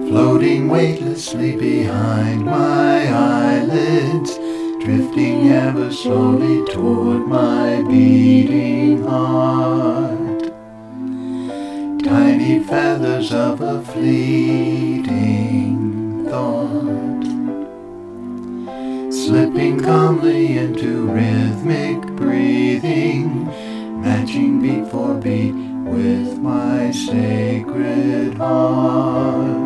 floating weightlessly behind my eyelids, drifting ever slowly toward my beating heart. Tiny feathers of a fleeting thought, slipping calmly into rhythmic breathing, matching beat for beat with my sacred heart.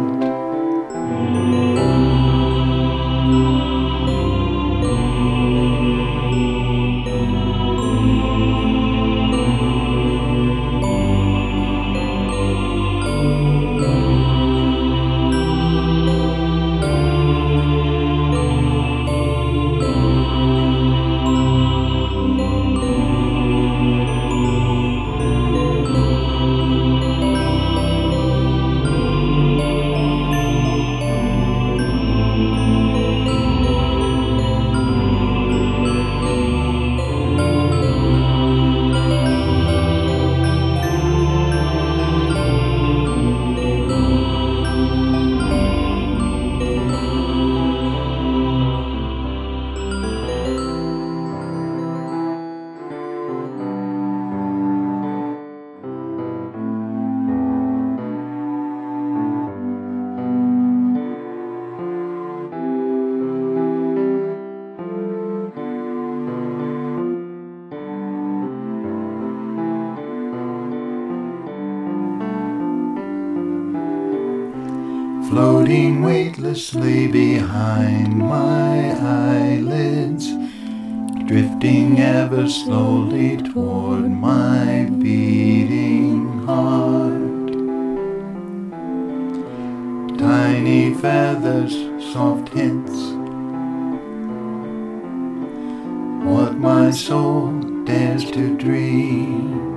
Floating weightlessly behind my eyelids, drifting ever slowly toward my beating heart. Tiny feathers, soft hints, what my soul dares to dream.